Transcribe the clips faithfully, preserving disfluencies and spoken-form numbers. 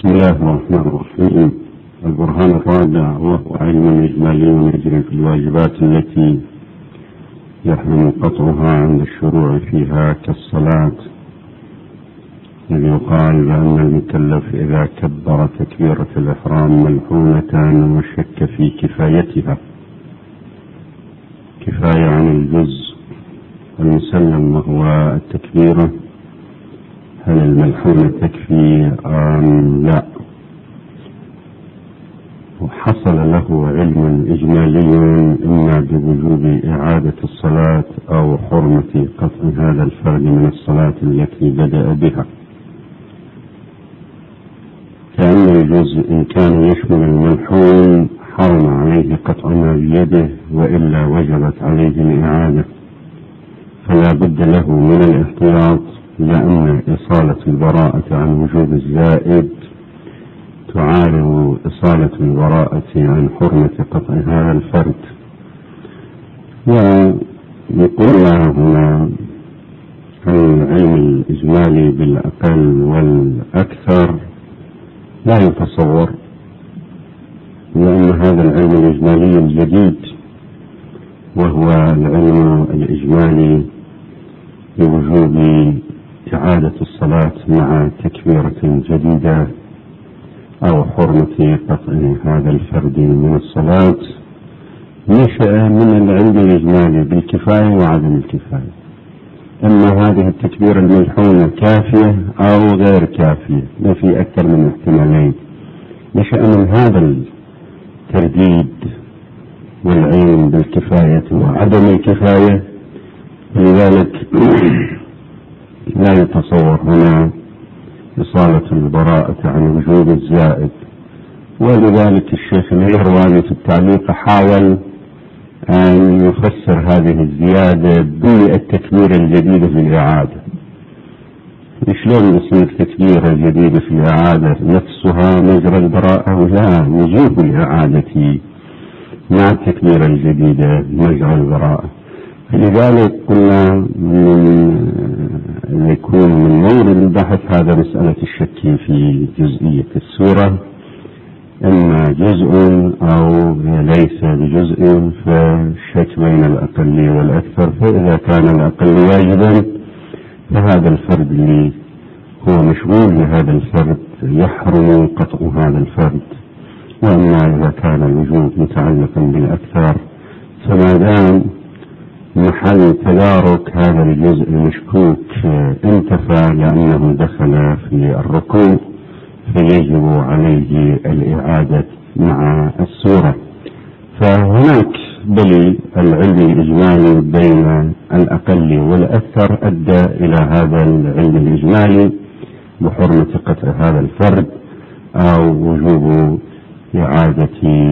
بسم الله الرحمن الرحيم. البرهان الرابع وهو علم إجمالي يجري في الواجبات التي يحرم قطعها عند الشروع فيها كالصلاة، إذ يقال بأن المكلف إذا كبر تكبيرة الإحرام ملحونة وشك في كفايتها، كفاية عن الجزء المسلم وهو التكبيرة، هل الملحونة تكفي أم لا؟ وحصل له علم إجمالي إما بوجوب إعادة الصلاة أو حرمة قطع هذا الفرد من الصلاة التي بدأ بها، كأن الجزء إن كان يشمل الملحون حرم عليه قطع ما بيده، وإلا وجبت عليه الإعادة، فلا بد له من الاحتياط، لأن إصالة البراءة عن وجوب الزائد تعارض إصالة البراءة عن حرمة قطع هذا الفرد. ويقول هنا العلم الإجمالي بالأقل والأكثر لا يتصور، لأن هذا العلم الإجمالي الجديد وهو العلم الإجمالي بوجوب إعادة الصلاة مع تكبيرة جديدة أو حرمة قطع هذا الفرد من الصلاة، نشأ من العلم الإجمالي بالكفاية وعدم الكفاية، إما هذه التكبيرة الملحونة كافية أو غير كافية، ما في أكثر من احتمالين. نشأ من هذا الترديد والعلم بالكفاية وعدم الكفاية، لذلك لا يتصور هنا إصالة البراءة عن وجوب الزائد. ولذلك الشيخ الإيرواني في التعليق حاول أن يفسر هذه الزيادة بالتكبيرة الجديدة في الإعادة. شلون يصير تكبيرة جديدة في الإعادة نفسها مجرى البراءة؟ ولا وجوب الإعادة مع التكبيرة الجديدة مجرى البراءة. لذلك قلنا من يكون من مورد البحث هذا مسألة الشك في جزئية السورة، إما جزء أو ليس بجزء، فالشك بين الأقل والأكثر. فإذا كان الأقل واجبا فهذا الفرد اللي هو مشغول بهذا الفرد يحرم قطع هذا الفرد، وأما إذا كان الوجوب متعلقا بالأكثر فما دام محل تدارك هذا الجزء المشكوك انتفى لأنه دخل في الركوع، فيجب عليه الإعادة مع السورة. فهناك بل العلم الإجمالي بين الأقل والأكثر أدى إلى هذا العلم الإجمالي بحرمة قطع هذا الفرد أو وجوب إعادة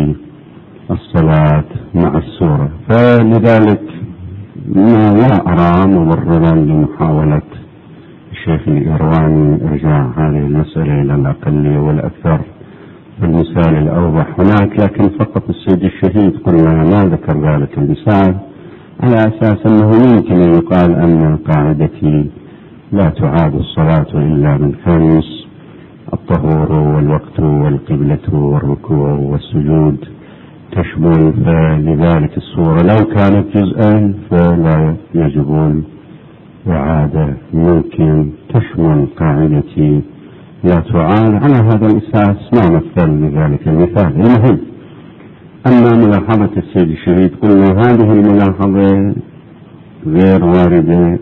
الصلاة مع السورة. فلذلك ما لا أرى مبررا لمحاولة الشيخ الإيرواني إرجاع هذه المسألة إلى الأقل والأكثر بالمثال الأوضح هناك، لكن فقط السيد الشهيد قلنا ما ذكر ذلك المثال على أساس أنه ممكن أن يقال أن قاعدتي لا تعاد الصلاة إلا من خمس: الطهور والوقت والقبلة والركوع والسجود تشمل، فلذلك السورة لو كانت جزءا فلا يجب الإعادة، ممكن تشمل قاعدتي لا تعاد. على هذا الأساس ما مثل لذلك المثال. المهم أما ملاحظة السيد الشهيد قلنا هذه الملاحظة غير واردة،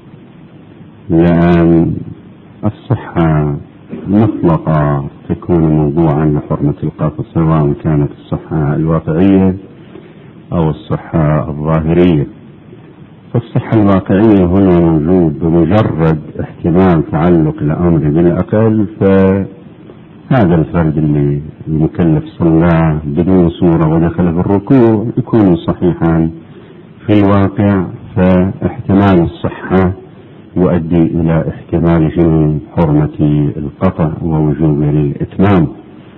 لأن الصحة مطلقة تكون موضوعا لحرمة القطع، سواء كانت الصحة الواقعية أو الصحة الظاهرية. فالصحة الواقعية هنا موجود بمجرد احتمال تعلق الأمر بالأقل، فهذا الفرد اللي المكلف صلى بدون صورة ودخل في الركوع يكون صحيحا في الواقع، فاحتمال الصحة يؤدي إلى احتمال جن حرمة القطع ووجوب الإتمام.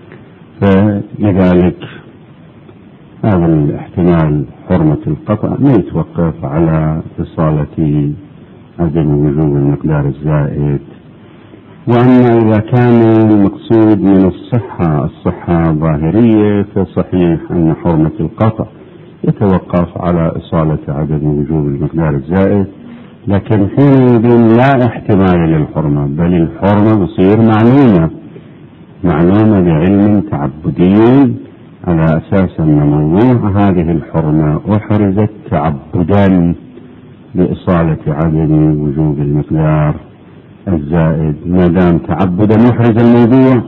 فلذلك هذا الاحتمال حرمة القطع ما يتوقف على إصالة عدم وجوب المقدار الزائد وأما إذا كان المقصود من الصحة الصحة ظاهرية فصحيح أن حرمة القطع يتوقف على إصالة عدم وجوب المقدار الزائد، لكن حينئذ لا احتمال للحرمة، بل الحرمة بصير معلومة معلومة بعلم تعبدي على أساس أن موضوع هذه الحرمة أحرزت تعبدا لإصالة عدم وجوب المقدار الزائد. ما دام تعبدا محرز الموضوع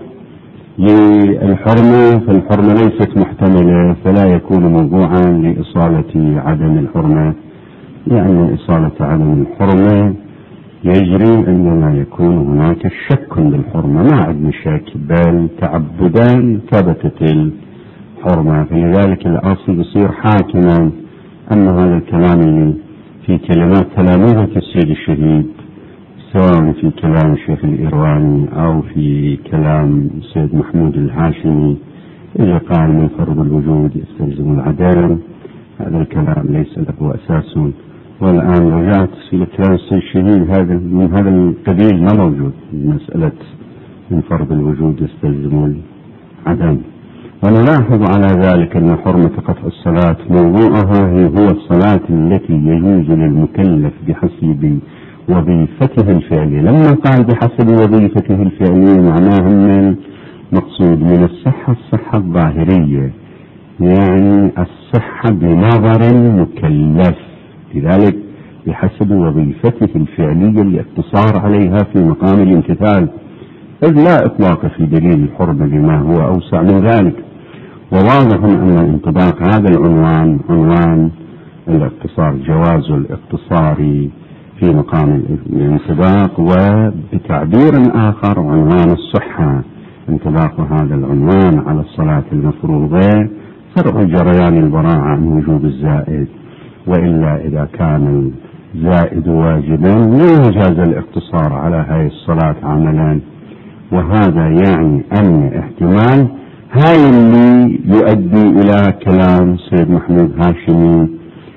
للحرمة فالحرمة ليست محتملة، فلا يكون موضوعا لإصالة عدم الحرمة، لأن إصالة عدم الحرمة يجري عندما يكون هناك شك بالحرمة، ما عندنا شك بل تعبدا ثبتت الحرمة، فلذلك الأصل يصير حاكما. أما هذا الكلام اللي في كلمات تلاميذة السيد الشهيد سواء في كلام الشيخ الإيرواني أو في كلام السيد محمود الهاشمي إذا قال من فرض الوجود يستلزم العدم، هذا الكلام ليس له أساس، والآن رجعت في كلام السيد الشهيد هذا من هذا القبيل ما موجود مسألة من فرض الوجود يستلزم العدم. ونلاحظ على ذلك أن حرمة قطع الصلاة موضوعها هو الصلاة التي يجوز للمكلف بحسب وظيفته الفعلية. لما قال بحسب وظيفته الفعلية معناه أن المقصود من الصحة الصحة الظاهرية، يعني الصحة بنظر المكلف، لذلك بحسب وظيفته الفعلية الاقتصار عليها في مقام الامتثال، إذ لا إطلاق في دليل الحرمة بما هو أوسع من ذلك. وواضح أن انطباق هذا العنوان عنوان الاقتصار، جواز الاقتصار في مقام الانطباق، وبتعبير آخر عنوان الصحة انطباق هذا العنوان على الصلاة المفروضة فرع جريان البراعة عن وجوب الزائد، وإلا إذا كان الزائد واجبا لا يجاز الاقتصار على هذه الصلاة عملا. وهذا يعني أن احتمال هاي اللي يؤدي إلى كلام سيد محمود هاشمي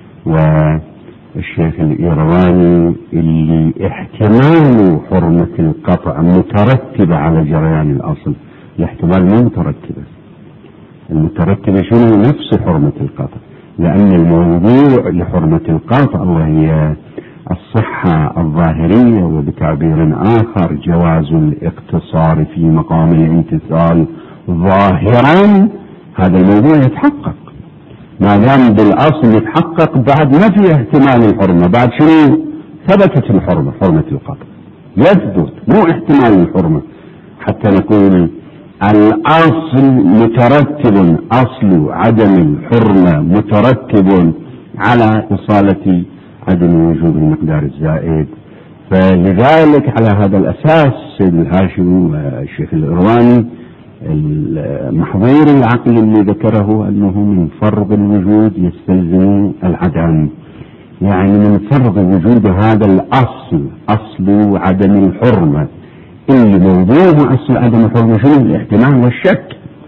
والشيخ الإيرواني اللي احتمال حرمة القطع مترتبة على جريان الأصل. الاحتمال مو مترتبة، المترتبة شنو؟ نفس حرمة القطع، لأن الموضوع لحرمة القطع وهي الصحة الظاهرية، وبتعبير آخر جواز الاقتصار في مقام الامتثال ظاهرا. هذا الموضوع يتحقق ما دام بالأصل يتحقق، بعد ما في احتمال الحرمة، بعد شنو؟ ثبتت الحرمة، حرمة القطع يثبت، مو احتمال الحرمة، حتى نقول الأصل مترتب، أصل عدم الحرمة مترتب على إصالة عدم وجود المقدار الزائد. فلذلك على هذا الأساس السيد الهاشمي والشيخ الإيرواني المحظور العقل اللي ذكره أنه من فرض الوجود يستلزم العدم، يعني من فرض وجود هذا الأصل أصل عدم الحرمة اللي موضوع أصل عدم الحرمة شنو؟ الاحتمال والشك.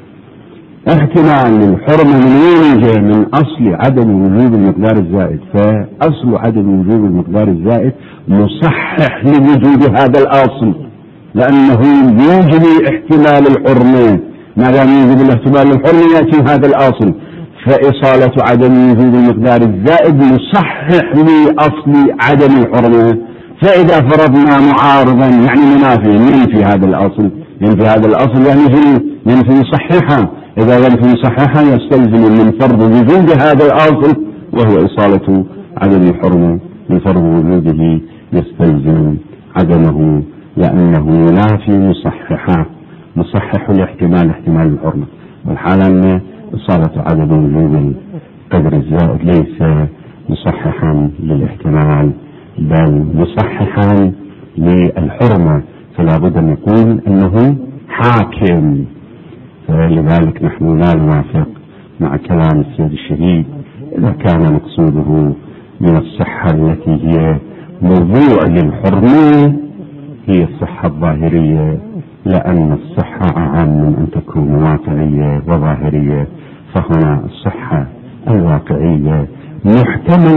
احتمال الحرمة من وين جاء؟ من أصل عدم وجود المقدار الزائد، فأصل عدم وجود المقدار الزائد مصحح لوجود هذا الأصل، لأنه يوجب احتمال الحرمة، ما دام يوجب الاحتمال الحرمة يأتي هذا الأصل، فإصالة عدم وجود المقدار الزائد مصحح لأصل عدم الحرمة. فإذا فرضنا معارضا يعني منافي ينفي هذا الأصل، ينفي هذا الأصل يعني ينفي صحيحا، إذا ينفي صحيحا يستلزم من فرض وجود هذا الأصل وهو إصالة عدم الحرمة، من فرض وجوده يستلزم عدمه، لأنه ينافي مصححا، مصحح الاحتمال احتمال الحرمة، والحالة أن إصالة عدم وجود القدر الزائد ليس مصححا للاحتمال بل مصححا للحرمة، فلا بد أن نقول أنه حاكم. فلذلك نحن لا نوافق مع كلام السيد الشهيد إذا كان مقصوده من الصحة التي هي موضوع للحرمة هي الصحة الظاهرية، لأن الصحة أعم من أن تكون واقعية وظاهرية. فهنا الصحة الواقعية محتملة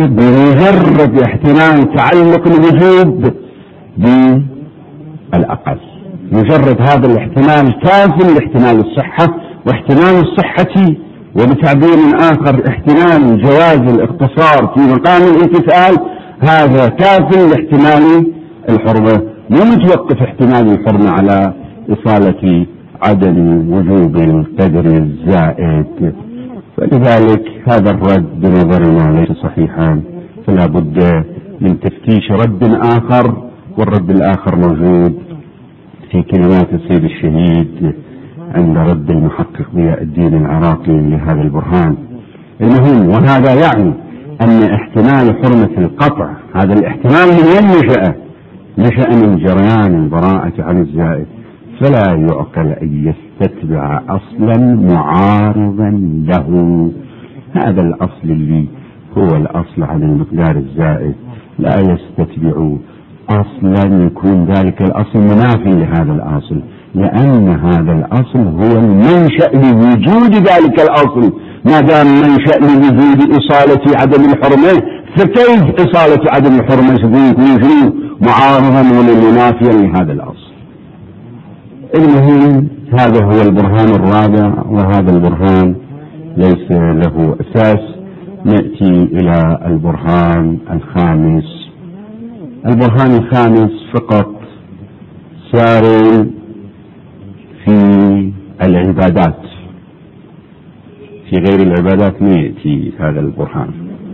بمجرد احتمال تعلق الوجود بالأقل، مجرد هذا الاحتمال كاف لاحتمال الصحة، واحتمال الصحة وبتعبير آخر احتمال جواز الاقتصار في مقام الامتثال هذا كاف لاحتمال الحرمة، مو متوقف احتمال الحرمة على إصالة عدم وجوب القدر الزائد. فلذلك هذا الرد بنظرنا ليس صحيحا، فلا بد من تفتيش رد آخر، والرد الآخر موجود في كلمات السيد الشهيد عند رد المحقق ضياء الدين العراقي لهذا البرهان. المهم، وهذا يعني أن احتمال حرمة القطع هذا الاحتمال من وين نشأ؟ نشأ من جريان البراءة عن الزائد، فلا يعقل أن يستتبع أصلا معارضا له. هذا الأصل اللي هو الأصل عن المقدار الزائد لا يستتبع أصلا يكون ذلك الأصل منافي لهذا الأصل، لأن هذا الأصل هو المنشأ لوجود ذلك الأصل. ما دام منشأ لوجود إصالة عدم الحرمة، فكيف إصالة عدم الحرمة يكون معارضا ولا منافيا لهذا الأصل؟ المهم، هذا هو البرهان الرابع، وهذا البرهان ليس له أساس. نأتي إلى البرهان الخامس. البرهان الخامس فقط سار في العبادات، في غير العبادات ما يأتي هذا البرهان.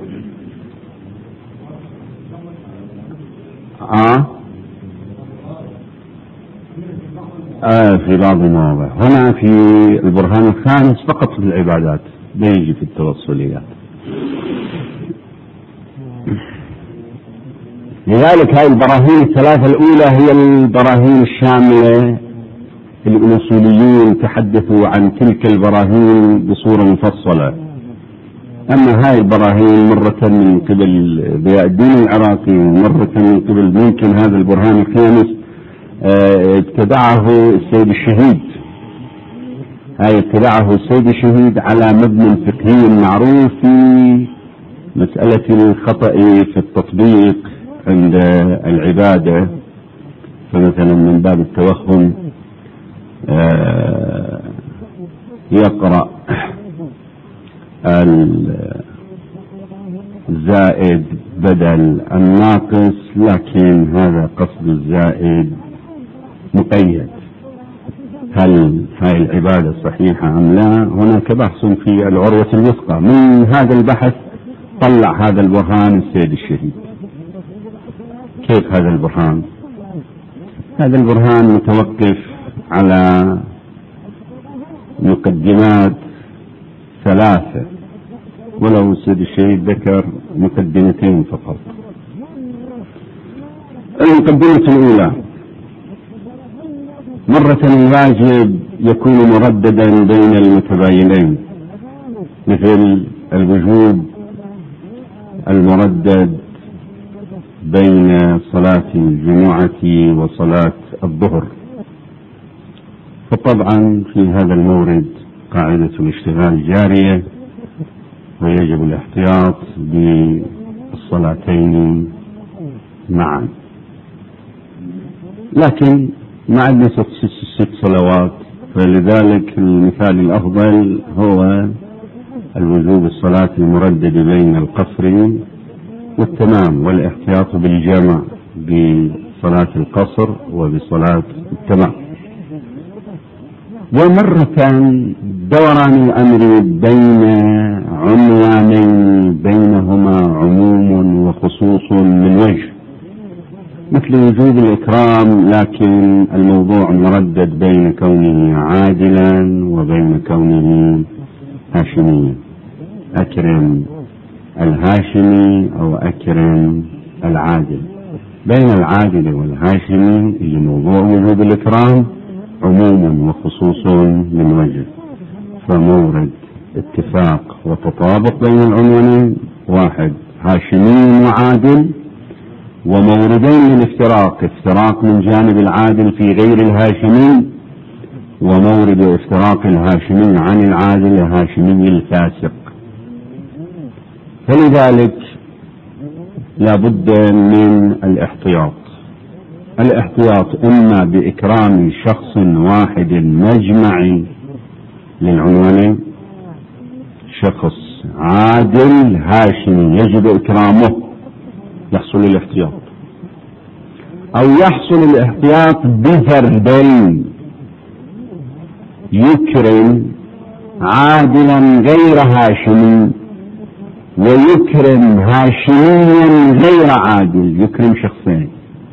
آه آه في بعض المواضع. هنا في البرهان الخامس فقط في العبادات، بيجي في التوصليات. لذلك هذه البراهين الثلاثة الأولى هي البراهين الشاملة. الأصوليون تحدثوا عن تلك البراهين بصورة مفصلة، أما هاي البراهين مرة من قبل ضياء الدين العراقي ومرة من قبل ممكن هذا البرهان الخامس ابتدعه السيد الشهيد. هاي ابتدعه السيد الشهيد على مبنى فقهي معروف في مسألة الخطأ في التطبيق عند العبادة. فمثلا من باب التوهم يقرأ الزائد بدل الناقص، لكن هذا قصد الزائد مقيد. هل هاي العبادة صحيحة أم لا؟ هناك بحث في العروة الوثقى. من هذا البحث طلع هذا البرهان السيد الشهيد. كيف هذا البرهان؟ هذا البرهان متوقف على مقدمات ثلاثة، ولو السيد الشهيد ذكر مقدمتين فقط. المقدمة الأولى: مرة الواجب يكون مرددا بين المتباينين، مثل الوجوب المردد بين صلاة الجمعة وصلاة الظهر. فطبعا في هذا المورد قاعدة الاشتغال جارية، ويجب الاحتياط بالصلاتين معا. لكن ما عندنا ست صلوات، فلذلك المثال الأفضل هو الوجوب الصلاة المردد بين القصر والتمام، والاحتياط بالجمع بصلاة القصر وبصلاة التمام. ومرة دوران الأمر بين عنوانين بينهما عموم وخصوص من وجه، مثل وجوب الإكرام، لكن الموضوع مردد بين كونه عادلا وبين كونه هاشميا. أكرم الهاشمي أو أكرم العادل. بين العادل والهاشمي اللي موضوع وجوب الإكرام عموم وخصوص من وجه، فمورد اتفاق وتطابق بين العنوانين واحد: هاشمي وعادل. وموردين للافتراق: افتراق من جانب العادل في غير الهاشمي، ومورد افتراق الهاشمي عن العادل الهاشمي الفاسق. فلذلك لا بد من الاحتياط. الاحتياط إما بإكرام شخص واحد مجمعي للعنوانين، شخص عادل هاشمي يجب إكرامه يحصل الاحتياط، أو يحصل الاحتياط بفردين يكرم عادلا غير هاشمي ويكرم هاشميا غير عادل، يكرم شخصين،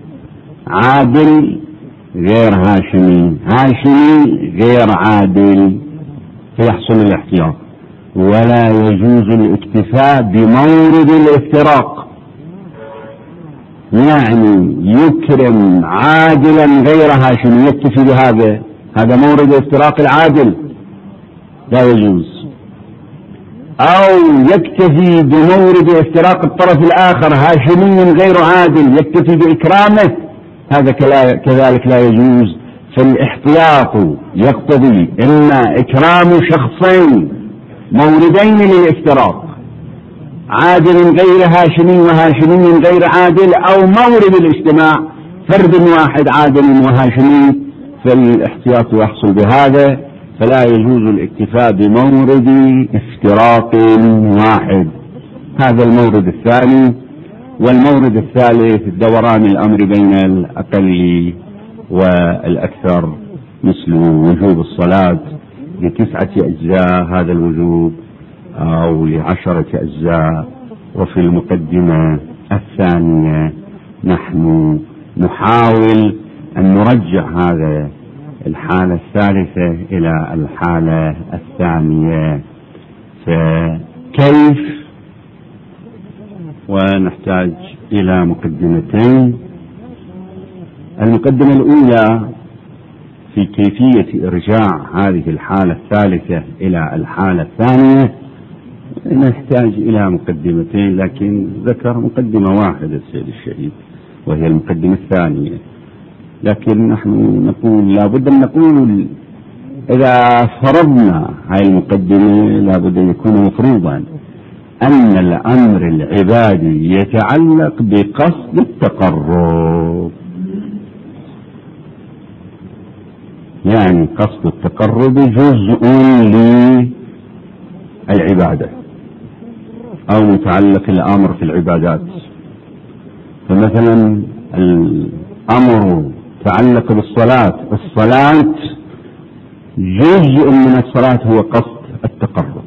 عادل غير هاشمي، هاشمي غير عادل، فيحصل الاحتياط. ولا يجوز الاكتفاء بمورد الافتراق، يعني يكرم عادلا غير هاشمي يكتفي بهذا، هذا مورد افتراق العادل لا يجوز، أو يكتفي بمورد افتراق الطرف الآخر هاشمي غير عادل يكتفي بإكرامه، هذا كذلك لا يجوز. فالاحتياط يقتضي إما إكرام شخصين موردين للافتراق، عادل غير هاشمي وهاشمي غير عادل، أو مورد الاجتماع فرد واحد عادل وهاشمي، فالاحتياط يحصل بهذا، فلا يجوز الاكتفاء بمورد افتراق واحد. هذا المورد الثاني. والمورد الثالث دوران الأمر بين الأقل والأكثر، مثل وجوب الصلاة لتسعة أجزاء هذا الوجوب أو لعشرة أجزاء. وفي المقدمة الثانية نحن نحاول أن نرجع هذا الحالة الثالثة إلى الحالة الثانية. فكيف؟ ونحتاج إلى مقدمتين. المقدمة الأولى في كيفية إرجاع هذه الحالة الثالثة إلى الحالة الثانية نحتاج إلى مقدمتين، لكن ذكر مقدمة واحدة السيد الشهيد وهي المقدمة الثانية. لكن نحن نقول لابد أن نقول إذا فرضنا هاي المقدمة لابد أن يكون مفروضا أن الأمر العبادي يتعلق بقصد التقرب، يعني قصد التقرب جزء للعبادة أو متعلق الأمر في العبادات. فمثلا الأمر تعلق بالصلاة، الصلاة جزء من الصلاة هو قصد التقرب.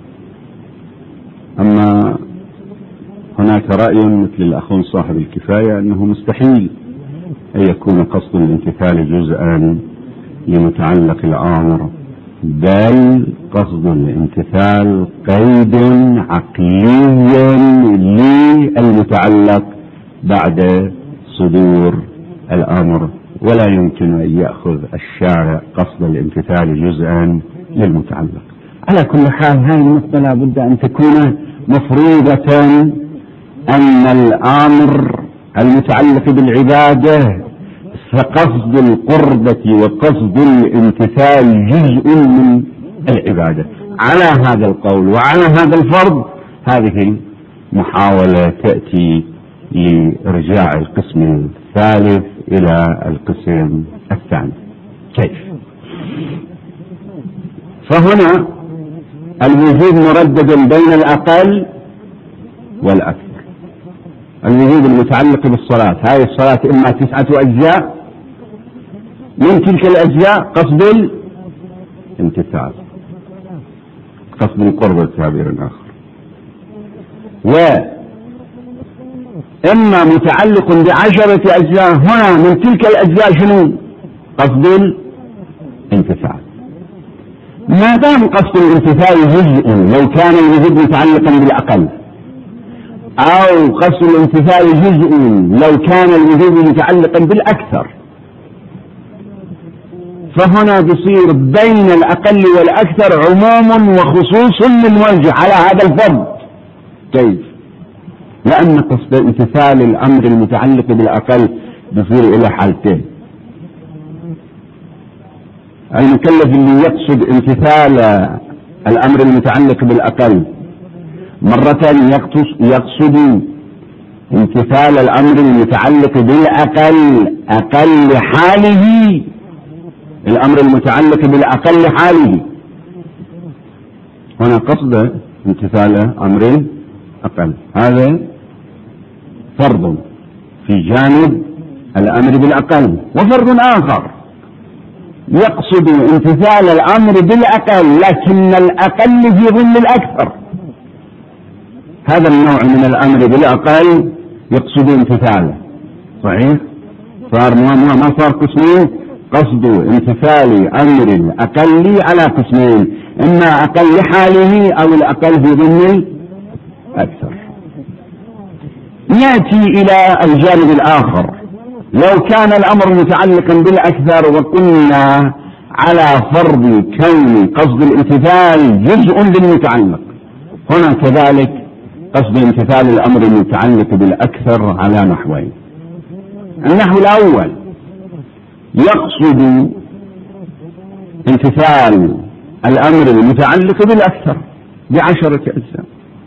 أما هناك رأي مثل الأخون صاحب الكفاية أنه مستحيل أن يكون قصد الامتثال جزءا لمتعلق الأمر، بل قصد الامتثال قيد عقلي للمتعلق بعد صدور الأمر، ولا يمكن أن يأخذ الشارع قصد الامتثال جزءا للمتعلق. على كل حال هذه النقطة لا بد أن تكون مفروضة، أن الأمر المتعلق بالعبادة فقصد القربة وقصد الامتثال جزء من العبادة. على هذا القول وعلى هذا الفرض هذه المحاولة تأتي لإرجاع القسم الثالث إلى القسم الثاني. كيف؟ فهنا الوجود مردد بين الأقل والأكثر. الوجود المتعلق بالصلاة، هذه الصلاة إما تسعة أجزاء، من تلك الأجزاء قصد الامتثال، قصد القرب بتعبير آخر، وإما متعلق بعشرة أجزاء، هنا من تلك الأجزاء شنو؟ قصد الامتثال. ما دام قصد الامتثال جزء لو كان الوجود متعلقا بالأقل، أو قصد الامتثال جزء لو كان الوجود متعلقا بالأكثر، فهنا بصير بين الأقل والأكثر عموم وخصوص للموجه على هذا الفرض. كيف؟ لأن قصد امتثال الأمر المتعلق بالأقل بصير إلى حالتين. المكلف اللي يقصد امتثال الأمر المتعلق بالأقل مرة يقصد امتثال الأمر المتعلق بالأقل أقل حاله، الأمر المتعلق بالأقل حاله، هنا قصد امتثال أمر أقل، هذا فرض في جانب الأمر بالأقل. وفرض آخر يقصد امتثال الأمر بالأقل لكن الأقل في ظل الأكثر، هذا النوع من الأمر بالأقل يقصد امتثاله. صحيح؟ صار ما ما صار قسمين، قصد امتثال أمر الأقل على قسمين، إما أقل حاله أو الأقل في ظل الأكثر. يأتي إلى الجانب الآخر، لو كان الأمر متعلقا بالأكثر وقلنا على فرض كون قصد الامتثال جزء للمتعلق، هنا كذلك قصد امتثال الأمر المتعلق بالأكثر على نحوين. النحو الأول يقصد امتثال الأمر المتعلق بالأكثر بعشرة أجزاء.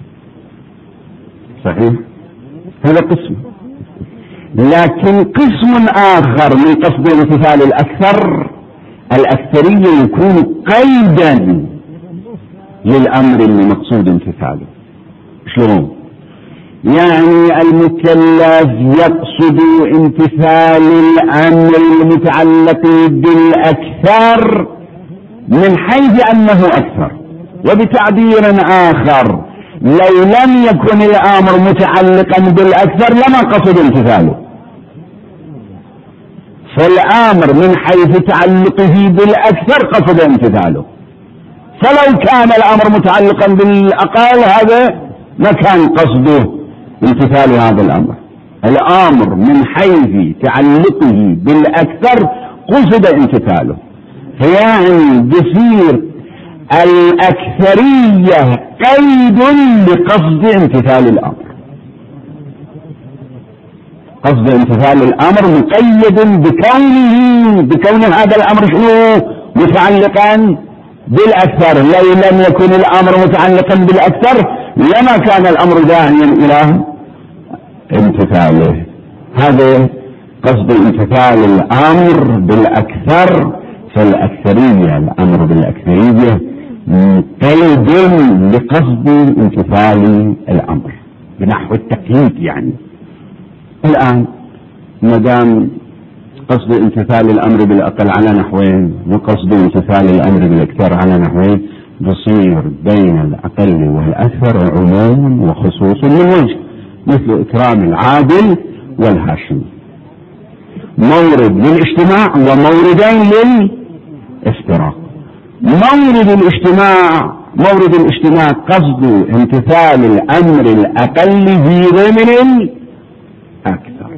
صحيح؟ هذا قسم. لكن قسم آخر من قصد امتثال الأكثر، الأكثرية يكون قيدا للأمر المقصود امتثاله. شلون؟ يعني المكلف يقصد امتثال الأمر المتعلق بالأكثر من حيث أنه أكثر، وبتعبير آخر لو لم يكن الأمر متعلقا بالأكثر لما قصد امتثاله، فالأمر من حيث تعلقه بالأكثر قصد امتثاله، فلو كان الأمر متعلقا بالأقل هذا ما كان قصده امتثال هذا الأمر. الأمر من حيث تعلقه بالأكثر قصد امتثاله، فيعني بصير الأكثرية قيد لقصد امتثال الأمر. قصد امتثال الأمر مقيد بكونه بكون هذا الأمر شنو؟ متعلقا بالأكثر. لو لم يكن الأمر متعلقا بالأكثر لما كان الأمر داعيا إلى امتثاله. هذا قصد امتثال الأمر بالأكثر، فالأكثرية الأمر بالأكثرية قيد لقصد امتثال الأمر بنحو التقييد. يعني الآن ما دام قصد امتثال الأمر بالأقل على نحوين وقصد امتثال الأمر بالأكثر على نحوين، بصير بين الأقل والأكثر عموم وخصوص من وجه، مثل إكرام العادل والهاشمي، مورد للاجتماع وموردين للافتراق. مورد الاجتماع مورد الاجتماع قصد امتثال الأمر الأقل في ضمن الأكثر،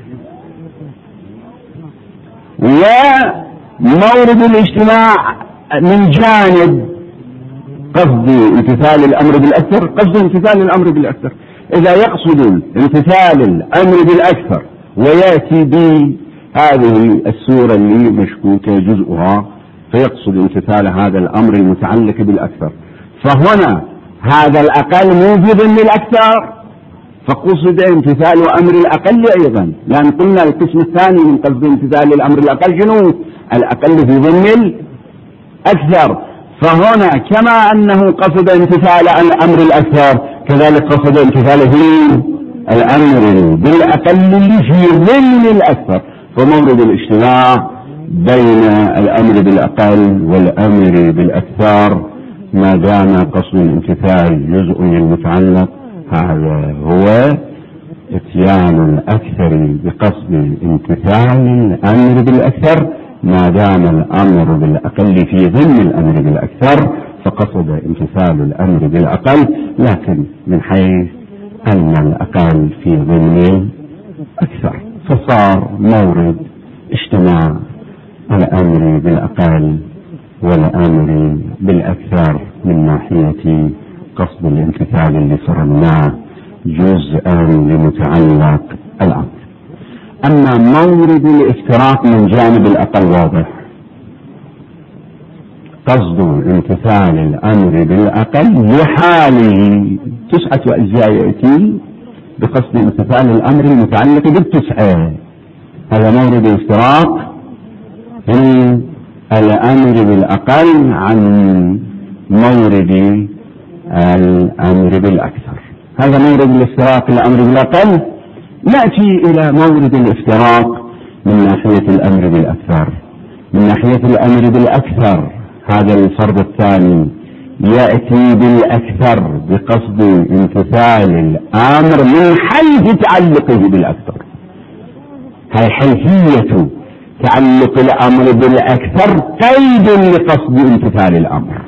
ومورد الاجتماع من جانب قصد امتثال الأمر بالأكثر قصد امتثال الأمر بالأكثر. إذا يقصد امتثال الأمر بالأكثر ويأتي بهذه السورة اللي مشكوكة جزءها، فيقصد امتثال هذا الأمر المتعلق بالأكثر، فهنا هذا الأقل موجب للأكثر فقصد امتثال أمر الأقل أيضا، لأن قلنا القسم الثاني من قصد امتثال الأمر الأقل شنو؟ الأقل في ضمن الأكثر. فهنا كما أنه قصد امتثال الأمر الأكثر كذلك قصد امتثاله الأمر بالأقل في ضمن الأكثر. فمورد الاجتماع بين الأمر بالأقل والأمر بالأكثر ما دام قصد الامتثال جزء المتعلق، هذا هو اتيان الأكثر بقصد امتثال الأمر بالأكثر ما دام الأمر بالأقل في ضمن الأمر بالأكثر، فقصد امتثال الأمر بالأقل، لكن من حيث أن الأقل في ضمن الأكثر، فصار مورد اجتماع الأمر بالأقل والأمر بالأكثر من ناحية قصد الامتثال اللي فرضناه جزءا لمتعلق الأمر. أما مورد الافتراق من جانب الأقل واضح، قصد امتثال الأمر بالأقل لحاله تسعة أجزاء يأتي بقصد امتثال الأمر المتعلق بالتسعة. هذا مورد الافتراق في الأمر بالأقل عن مورد الأمر بالأكثر. هذا مورد الافتراق الأمر بالأقل. نأتي إلى مورد الافتراق من ناحية الأمر بالأكثر. من ناحية الأمر بالأكثر هذا الفرد الثاني يأتي بالأكثر بقصد امتثال الأمر من حيث تعلقه بالأكثر. هاي حيثية تعلق الأمر بالأكثر قيد لقصد امتثال الأمر.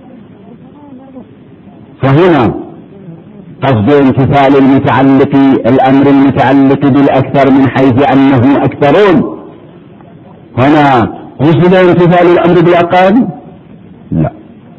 فهنا قصد امتثال المتعلق الأمر المتعلق بالأكثر من حيث أنه أكثرون. هنا قصد امتثال الأمر بالأقل؟ لا.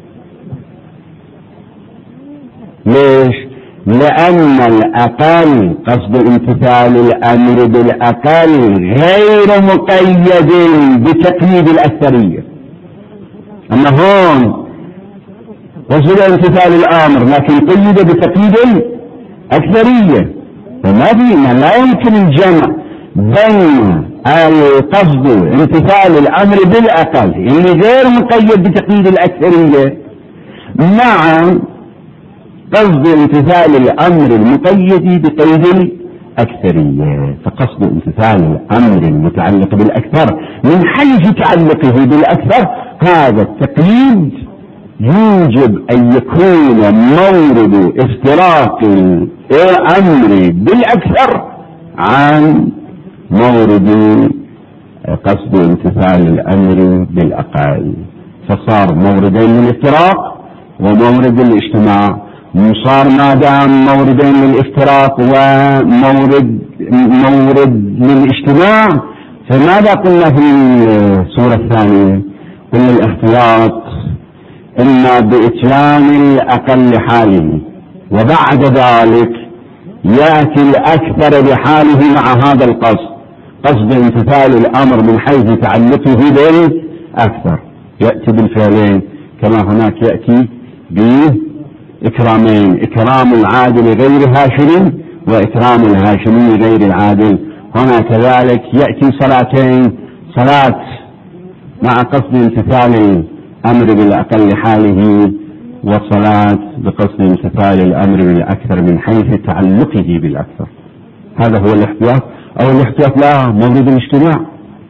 ليش؟ لأن الأقل قصد امتثال الأمر بالأقل غير مقيد بتقييد الأكثرية. أما هون قصد امتثال الأمر لكن قيد بتقييد الأكثرية، فما في لا يمكن الجمع بين القصد امتثال الأمر بالأقل اللي غير مقيد بتقييد الأكثرية مع قصد امتثال الأمر المقيد بقيد الأكثرية. فقصد امتثال الأمر المتعلق بالأكثر من حيث تعلقه بالأكثر هذا التقييد يوجب أن يكون مورد افتراق الأمر بالأكثر عن مورد قصد امتثال الأمر بالأقل. فصار موردين للافتراق ومورد الاجتماع. صار ما دام موردين للافتراق ومورد مورد للاجتماع، فماذا قلنا في الصورة الثانية؟ قلنا الاحتياط إما بإتيان الأقل حاله وبعد ذلك يأتي الأكثر بحاله مع هذا القصد، قصد امتثال الأمر من حيث تعلقه بالأكثر. يأتي بالفعلين كما هناك يأتي بإكرامين، إكرام العادل غير هاشم وإكرام الهاشمي غير العادل. هنا كذلك يأتي صلاتين، صلاة مع قصد امتثال الأمر بالأقل حاله وصلاة بقصد امتثال الأمر بالأكثر من حيث تعلقه بالأكثر. هذا هو الاحتياط. أو الاحتياط لا مورد الاجتماع،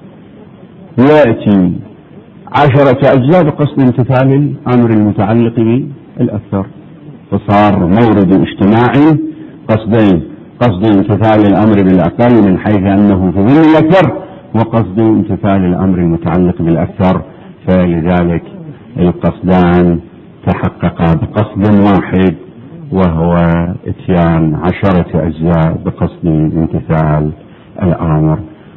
يأتي عشرة أجزاء بقصد امتثال الأمر المتعلق بالأكثر، فصار مورد اجتماع قصدين، قصد امتثال الأمر بالأقل من حيث أنه في ضمن الأكثر وقصد امتثال الأمر المتعلق بالأكثر. فلذلك القصدان تحققا بقصد واحد وهو اتيان عشرة أجزاء بقصد امتثال الأمر.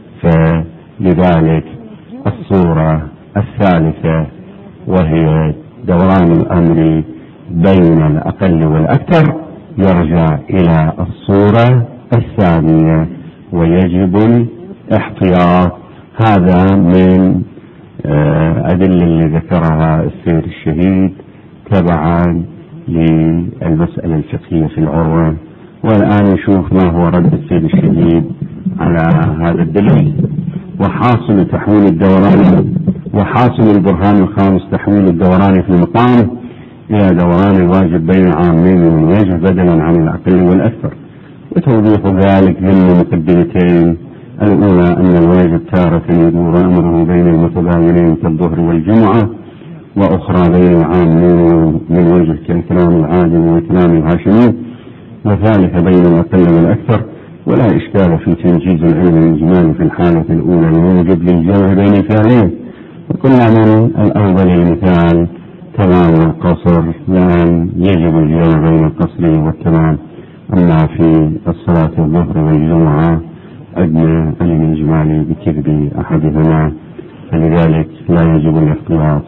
فلذلك الصورة الثالثة وهي دوران الأمر بين الأقل والأكثر يرجع إلى الصورة الثانية ويجب الاحتياط. هذا من أدلة اللي ذكرها السيد الشهيد تبعا للمسألة الفقهية في العروة. والآن نشوف ما هو رد السيد الشهيد على هذا الدليل. وحاصل تحويل الدوران وحاصل البرهان الخامس تحويل الدوران في المقام إلى دوران الواجب بين عامين من الواجب بدلا عن الأقل والأكثر. وتوضيح ذلك ضمن مقدمتين: الأولى أن الواجب تارة يدور أمره بين المتباينين كالظهر والجمعة، وأخرى بين العامين من وجه كالكلام العادل وكلام الهاشمي، وثالثة بين الأقل والأكثر. ولا إشكال في تنجيز العلم الإجمالي في الحالة الأولى الواجب للجمع بين الفعلين. وقلنا من الأول المثال تمام القصر، لأن يجب الجمع بين القصر والتمام. أما في الصلاة الظهر والجمعة أدنى الإجمالي بكذب أحدهما، فلذلك لا يجب الاختلاط.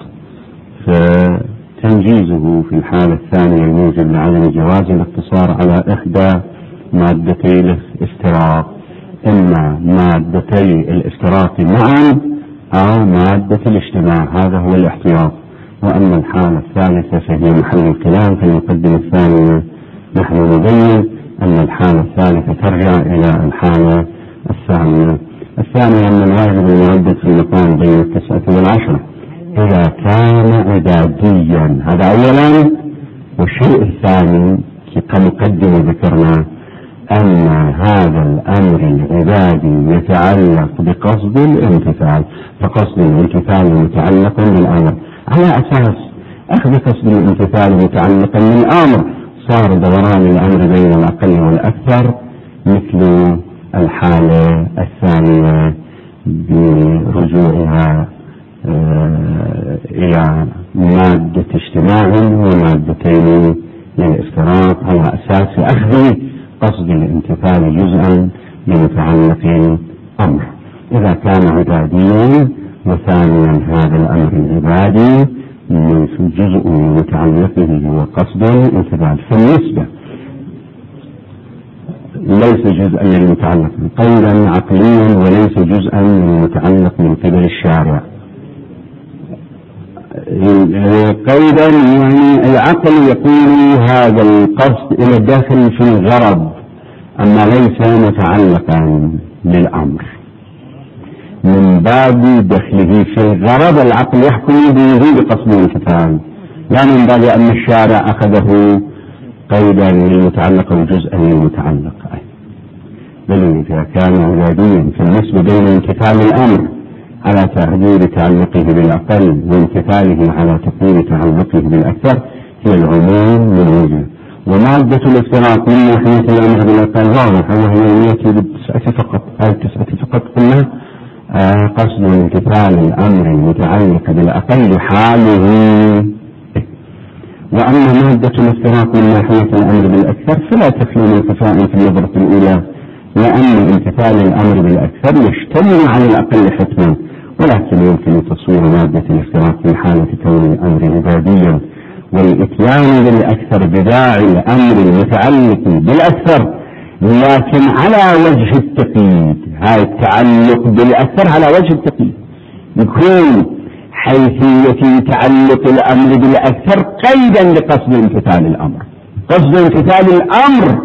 فتنجيزه في الحالة الثانية الموجب لعدم جواز الاقتصار على إحدى مادتي الافتراق، إما مادتي الافتراق معا أو مادة الاجتماع. هذا هو الاحتياط. وأما الحالة الثالثة فهي محل الكلام في المقدمة الثانية. نحن نبين أن الحالة الثالثة ترجع إلى الحالة الثانية. الثانية أن الواجب المعدد في المقام بين التسعة والعشرة إذا كان عداديا، هذا أولا. والشيء الثاني كمقدمة ذكرنا أن هذا الأمر العبادي يتعلق بقصد الامتثال، فقصد الامتثال متعلق بالأمر، على أساس أخذ قصد الامتثال متعلقا بالأمر صار دوران الأمر بين الأقل والأكثر مثل الحالة الثانية برجوعها إلى مادة اجتماع ومادتين للافتراق على أساس أخذ قصد الامتثال جزءا لمتعلق الأمر إذا كان عباديا، وثانيا هذا الأمر العبادي جزء من متعلقه هو قصد الامتثال، فالنسبة ليس جزءا للمتعلق قيدا عقليا وليس جزءا للمتعلق من قبل الشارع. قيدا يعني العقل يقول هذا القصد إلى الداخل في الغرض، أما ليس متعلقا بالأمر من باب دخله في الغرض. العقل يحكم به بقصد الامتثال، لا من باب أن الشارع أخذه قيدا للمتعلق وجزءا للمتعلق. بل إذا كان عباديا فالنسبة بين امتثال الأمر على تقدير تعلقه بالأقل وامتثاله على تقدير تعلقه بالأكثر هي العموم من وجه. ومادة الافتراق من ناحية الأمر بالأقل واضحة، وهي يأتي بالتسعة فقط. هذه التسعة فقط قلنا آه قصد امتثال الأمر المتعلق بالأقل حاله. وأما مادة الافتراق من ناحية الأمر بالأكثر فلا تخلو من خفاء في النظرة الأولى، لأن امتثال الأمر بالأكثر يشتمل على الأقل حتما، ولكن يمكن تصوير مادة الافتراق في حالة كون الأمر عباديا والإتيان بالأكثر بداعي الأمر المتعلق بالأكثر، لكن على وجه التقييد. هذا التعلق بالأكثر على وجه التقييد يكون حيثية تعلق الأمر بالأكثر قيدا لقصد امتثال الأمر. قصد امتثال الأمر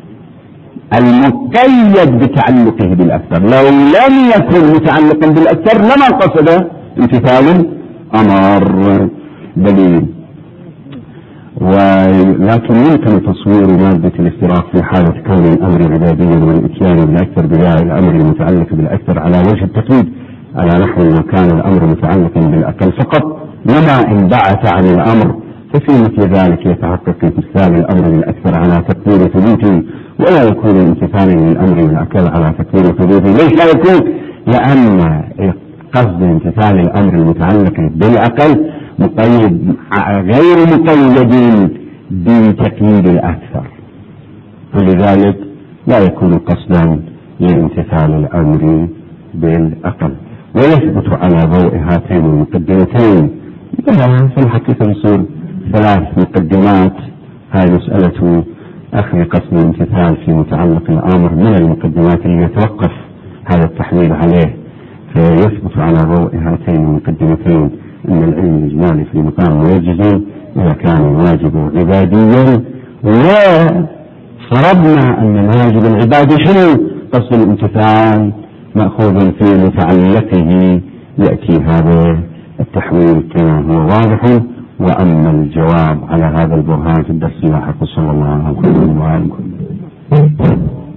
المقيد بتعلقه بالأكثر، لو لم يكن متعلقا بالأكثر لما قصد امتثال الأمر دليل. ولكن يمكن تصوير مادة الافتراق في حالة كون الأمر عباديا والإتيان بالأكثر بداعي الأمر المتعلق بالأكثر على وجه التقييد، على نحو ما كان الأمر متعلقا بالأقل فقط وما انبعث عن الأمر، ففي مثل ذلك يتحقق امتثال الأمر بالأكثر على تقدير ثبوته، ولا يكون امتثالا للأمر بالأقل على تقدير ثبوته. ليش لا يكون؟ لأن قصد امتثال الأمر المتعلق بالأقل مقيد غير مقيد بتقييد الأكثر، ولذلك لا يكون قصدا لامتثال الأمر بالأقل. ويثبت على ضوء هاتين المقدمتين في الحقيقة يصير ثلاث مقدمات. هاي مسألة أخذ قسم الامتثال في متعلق الأمر من المقدمات اللي يتوقف هذا التحليل عليه. فيثبت على ضوء هاتين المقدمتين أن العلم الإجمالي في مقام موجز إذا كان الواجب عباديا، وفرضنا أن الواجب العبادي شنو؟ قصد الامتثال مأخوذ في متعلقه، يأتي هذا التحويل كما هو واضح. وأما الجواب على هذا البرهان في الدرس اللاحق. صلى الله عليه وسلم.